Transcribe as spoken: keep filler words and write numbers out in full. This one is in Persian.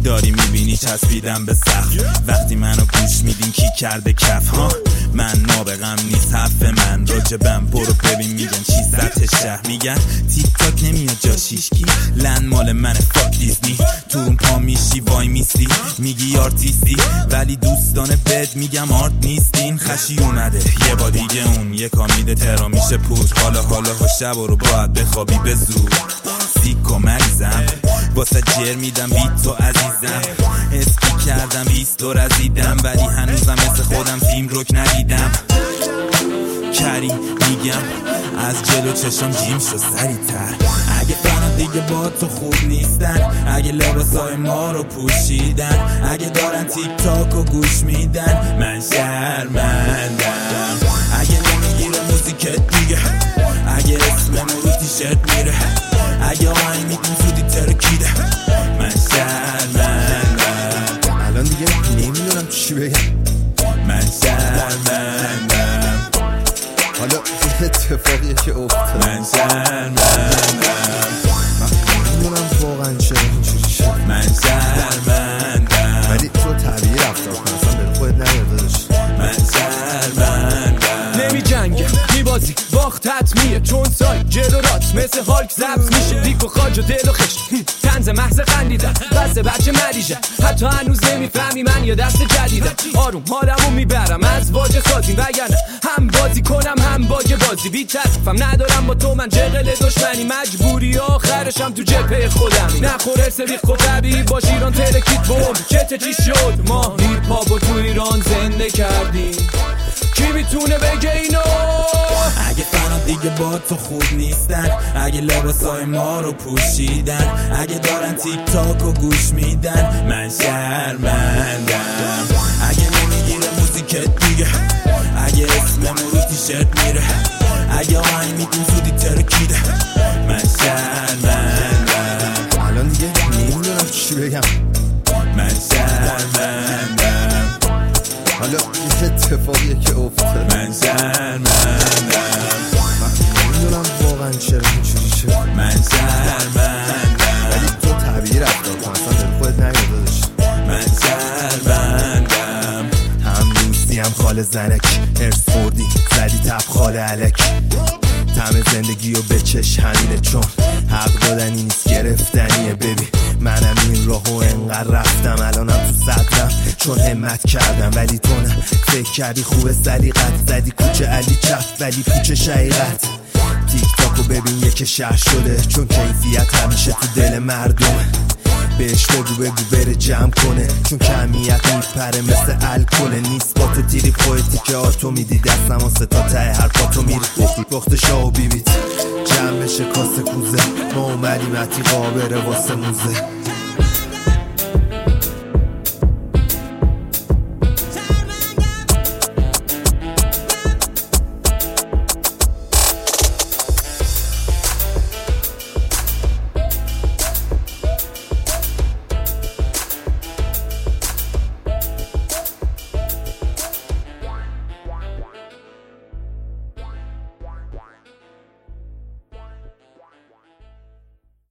داری میبینی چسبیدم به سقف. وقتی منو گوش میدین کی کرده کف ها، من نابغم نیست حرف من راجبم. برو ببین میگن چی سطح شهر، میگن تیک تاک نمیاد جا شیشکی، لن مال من فاک دیزنی. تو اون پا میشی وای میستی میگی آرتیستی، ولی دوستان بد میگم آرت نیستین. خشی اومده یه با دیگه اون یه کامیده ترا میشه پور. حالا حالا ها شب رو باید بخوابی به زور. سیک و مریضم واسه جر میدم بیت تو عزیزم. اسکی کردم بیست و رزیدم، ولی هنوزم مثل خودم تیم رک ندیدم. کری میگم از جلو چشم جیم شو سریع‌تر. اگه فنا دیگه با تو خوب نیستن، اگه لباسای ما رو پوشیدن، اگه دارن تیک تاک و گوش میدن، من شرمندم. اگه نمیگیره موزیکت دیگه، اگه اسممو رو تیشرت میره، اگه آهنگ میدیم زودی ترکیده، من شرمندم. الان دیگه نمیدونم چی بگم، من شرمندم. حالا این اتفاقیه که افتاد، من شرمندم. من نمیدونم واقعا چرا اینجوری شد، من شرمندم. ولی تو طبیعی رفتار کن، اصلا به خودت نیاد داشت. من شرمندم. نمی جنگه میبازی باخت حتمیه، چون سای جلو رات مثل هالک زبط میشه. دیک و خاج و دل و خشت تنز محض خندیدن، بسه بچه مریجه. حتی هنوز نمیفهمی من یا دست جدیده. آروم حالمو میبرم از واجه سازیم، وگرنه هم بازی کنم هم باگ بازی. بی طرفم ندارم با تو من جغل دشمنی، مجبوری آخرشم تو جبهه خودمی. نخور سبیخ خود طبیعی باش ایران ترکیت بوم. چته چی شد ما هیپ هاپو تو ایران زنده کردیم، کی میتونه بگه اینو؟ اگه فنا دیگه با تو خوب نیستن، اگه لباسای ما رو پوشیدن، اگه دارن تیک تاک و گوش میدن، من شرمندم. اگه نمیگیره موزیکت دیگه، اگه اسممو رو تیشرت میره، اگه آهنگ میدیم زودی ترکیده، من شرمندم. الان دیگه نمیدونم چی بگم، من شرمندم. حالا این اتفاقیه که افتاد، من شرمندم. من نمیدونم واقعا چرا اینجوری شد، من شرمندم. ولی تو طبیعی رفتار کن، اصلا به خودت نیاد داشت. من شرمندم. هم روستی هم خال زنک، ارس خوردی زدی تب خال علک. طعم زندگی و بچش همینه، چون حق دادنی نیست گرفتنیه. ببین منم این راهو انقدر رفتم، الانم تو صدرم چون همت کردم. ولی تو نه، فکر کردی خوبه سلیقت، زدی کوچه علی چپ ولی پوچه شقیقت. تیک تاکو ببین یک شهر شده، چون کیفیت همیشه تو دل مردمه. بهش بگو بگو بره جمع کنه، چون کمیت میپره مثل الکل. نیست با تو تیری پویتی که آتو میدی، دستم و ستا ته هر پاتو میری. بخت شاه و بیبیت جمع بشه کاسه کوزه، ما اومدیم اتی قابره واسه موزه.